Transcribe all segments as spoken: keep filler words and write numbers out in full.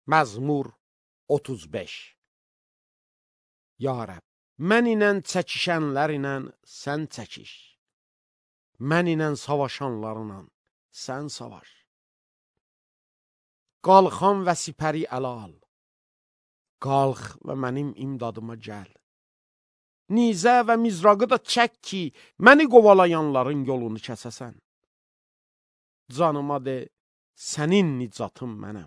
Məzmur otuz beş. Ya Rəbb, mən ilə çəkişənlər ilə sən çəkiş. Mən ilə savaşanlarla sən savaş. Qalxan və sipəri ələ al. Qalx və mənim imdadıma gəl. Nizə və mizraqı da çək ki, məni qovalayanların yolunu kəsəsən. Canıma de, sənin nicatım mənəm.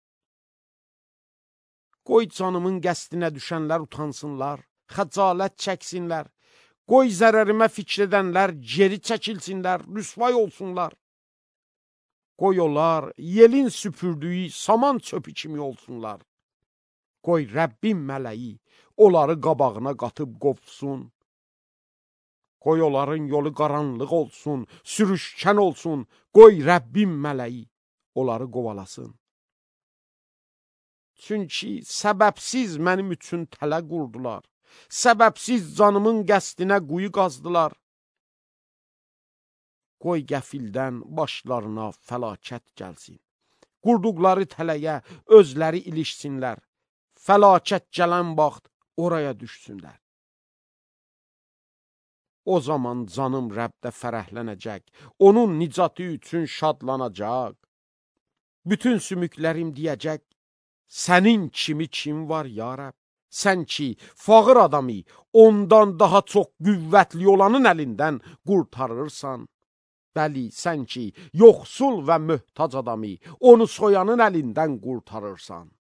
Qoy canımın qəsdinə düşənlər utansınlar, xəcalət çəksinlər. Qoy zərərimə fikr edənlər geri çəkilsinlər, rüsvay olsunlar. Qoy onlar yelin süpürdüyü saman çöpü kimi olsunlar. Qoy Rəbbin mələyi onları qabağına qatıb qovsun. Qoy onların yolu qaranlıq olsun, sürüşkən olsun. Qoy Rəbbin mələyi onları qovalasın. Çünki səbəbsiz mənim üçün tələ qurdular. Səbəbsiz canımın qəsdinə quyu qazdılar. Qoy qəfildən başlarına fəlakət gəlsin. Qurduqları tələyə özləri ilişsinlər. Fəlakət gələn vaxt oraya düşsünlər. O zaman canım Rəbdə fərəhlənəcək. Onun nicatı üçün şadlanacaq. Bütün sümüklərim deyəcək, sənin kimi kim var ya Rəbb? Sən ki, fağır adamı ondan daha çox qüvvətli olanın əlindən qurtarırsan. Bəli, sən ki, yoxsul və möhtac adamı onu soyanın əlindən qurtarırsan.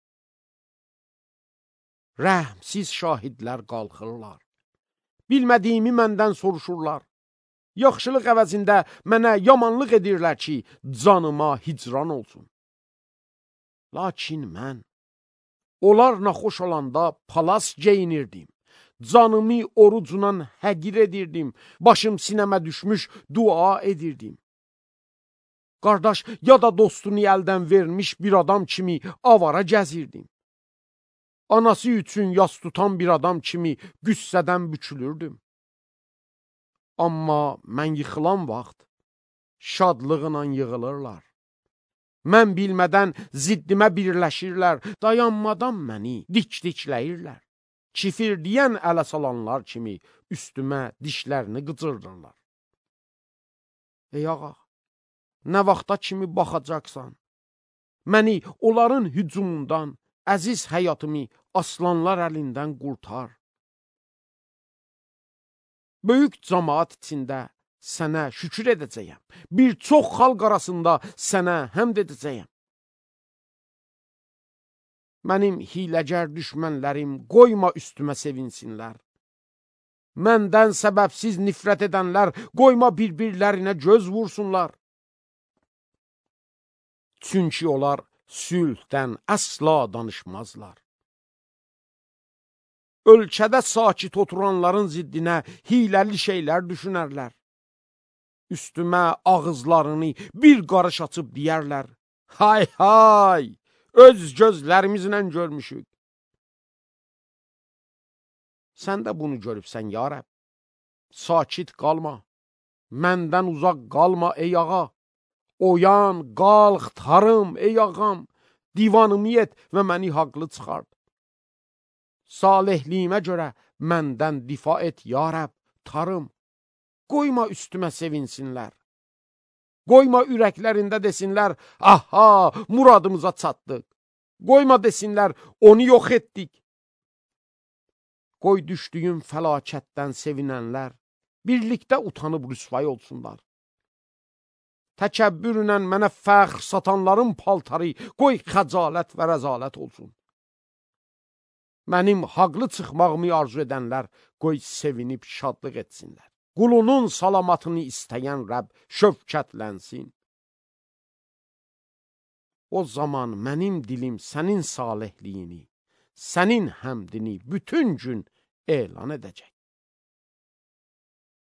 Rəhmsiz şahidlər qalxırlar. Bilmədiyimi məndən soruşurlar. Yaxşılıq əvəzində mənə yamanlıq edirlər ki, canıma hicran olsun. Lakin mən, onlar naxoş olanda palas geyinirdim. Canımı orucundan həqir edirdim. Başım sinəmə düşmüş dua edirdim. Qardaş ya da dostunu əldən vermiş bir adam kimi avara gəzirdim. Anası üçün yas tutan bir adam kimi qüssədən bükülürdüm. Amma mən yıxılan vaxt şadlığına yığılırlar. Mən bilmədən ziddimə birləşirlər, dayanmadan məni dik-dikləyirlər. Kifir deyən ələ salanlar kimi üstümə dişlərini qıcırdırlar. Ey ağa, nə vaxta kimi baxacaqsan? Məni onların hücumundan, əziz həyatımı aslanlar əlindən qurtar. Böyük cəmaat içində sənə şükür edəcəyəm. Bir çox xalq arasında sənə həmd edəcəyəm. Mənim hiləgər düşmənlərim qoyma üstümə sevinsinlər. Məndən səbəbsiz nifrət edənlər qoyma bir-birlərinə göz vursunlar. Çünki onlar sülhdən əsla danışmazlar. Ölkədə sakit oturanların ziddinə hiləli şeylər düşünərlər. Üstümə ağızlarını bir qarış açıb deyərlər. Hay hay! Öz gözlərimizlə görmüşük. Sən də bunu görübsən, ya Rəbb. Sakit qalma. Məndən uzaq qalma, ey ağa. Oyan, qalx, tarım, ey ağam. Divanımı et və məni haqlı çıxart. Salehliyimə görə məndən difa et, ya Rəbb, tarım. Qoyma üstümə sevinsinlər. Qoyma ürəklərində desinlər, aha, muradımıza çatdıq. Qoyma desinlər, onu yox etdik. Qoy düşdüyüm fəlakətdən sevinənlər, birlikdə utanıb rüsvay olsunlar. Təkəbbürlə mənə fəxr satanların paltarı, qoy xəcalət və rəzalət olsun. Mənim haqlı çıxmağımı arzu edənlər, qoy sevinib şadlıq etsinlər. Qulunun salamatını istəyən Rəbb şövkətlənsin. O zaman mənim dilim sənin salehliyini, sənin həmdini bütün gün elan edəcək.